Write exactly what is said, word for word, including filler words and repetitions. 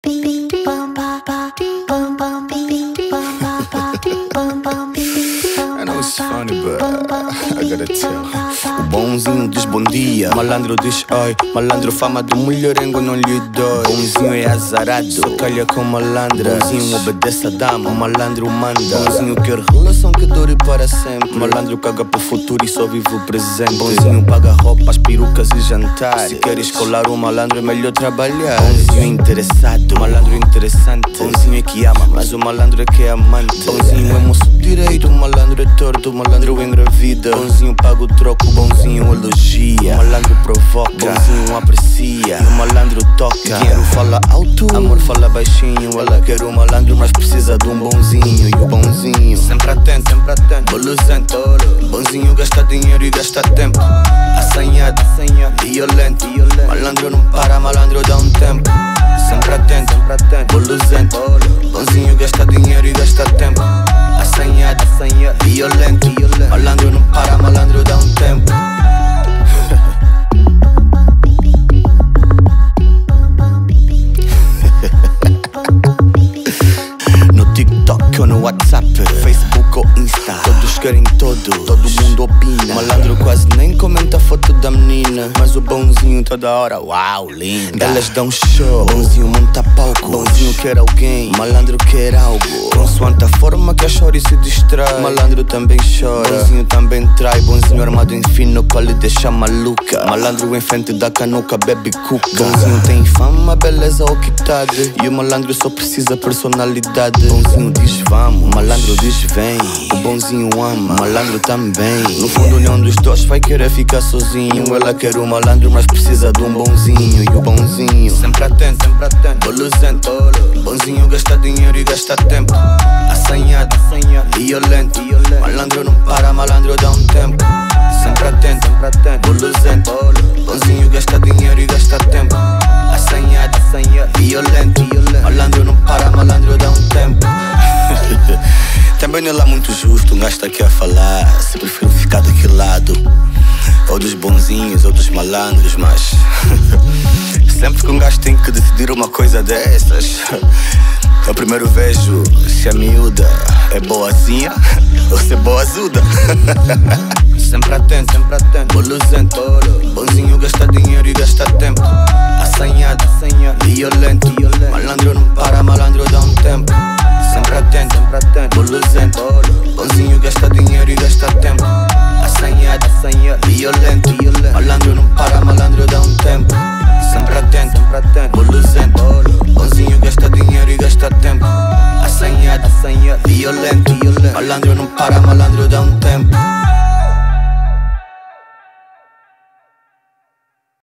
I know it's funny, but I gotta tell. O bonzinho diz bom dia, malandro diz oi. Malandro fama do mulherengo não lhe dói. Bonzinho é azarado, só calha com malandra. Bonzinho obedece a dama, o malandro manda. Bonzinho quer relação que dure para sempre. Malandro caga pro futuro e só vive o presente. Bonzinho paga roupas, perucas e jantar. Se queres colar o malandro é melhor trabalhar. Bonzinho é interessado, malandro interessante. Bonzinho é que ama, mas o malandro é que é amante. Bonzinho é moço direito, o malandro é torto, o malandro engravida. Bonzinho paga o troco, o bonzinho elogia. O malandro provoca, bonzinho aprecia. E o malandro toca, dinheiro fala alto, amor fala baixinho. Ela quer o malandro, mas precisa de um bonzinho. E o bonzinho sempre atento, sempre atento, boluzento. Bonzinho gasta dinheiro e gasta tempo. Assanhado, violento. Malandro não para, malandro dá um tempo. Sempre atento, sempre atento, boluzento. Bonzinho gasta dinheiro e gasta tempo. Assanhado, violento. Malandro não para, malandro dá um tempo. No TikTok ou no WhatsApp, Facebook ou Insta, todos querem todo, todo mundo opina. Malandro quase nem comenta a foto da menina, mas o bonzinho toda hora, uau, linda. Elas dão show, bonzinho monta palco. Bonzinho quer alguém, malandro quer algo. Consoante a forma que a chora e se distrai, malandro também chora, bonzinho também trai. Bonzinho armado em fino, qual lhe deixa maluca. Malandro em frente da canuca, bebe cuca. Bonzinho tem fama, beleza ou quitade, e o malandro só precisa personalidade. Bonzinho diz vamos, o malandro diz vem. O bonzinho ama, o malandro também. No fundo nenhum dos dois vai querer ficar sozinho. Ela quer o malandro, mas precisa de um bonzinho. E o bonzinho sempre atento, sempre atento, boluzento. Bonzinho gasta dinheiro e gasta tempo. Assanhado, violento. Malandro não para, malandro dá um tempo. Sempre atento, sempre atento, boluzento. Bonzinho gasta dinheiro e gasta tempo. Assanhado, violento. Malandro não para, malandro dá um tempo. Também não é lá muito justo um gajo tá aqui a falar. Se prefiro ficar daquele lado, ou dos bonzinhos ou dos malandros, mas sempre que um gajo tem que decidir uma coisa dessas, eu primeiro vejo se a miúda é boazinha ou se é boazuda. Sempre atento, sempre atento, boluzento. Bonzinho gasta dinheiro e gasta tempo. Assanhado, violento. Malandro não para, malandro dá um tempo. Sempre atento, sempre atento, boluzento. Bonzinho gasta dinheiro e gasta tempo. Assanhado, violento. Malandro não para, malandro dá um tempo. Sempre atento, sempre atento, boluzento. Bonzinho gasta dinheiro e gasta tempo. Assanhado, violento. Malandro não para, malandro dá um tempo.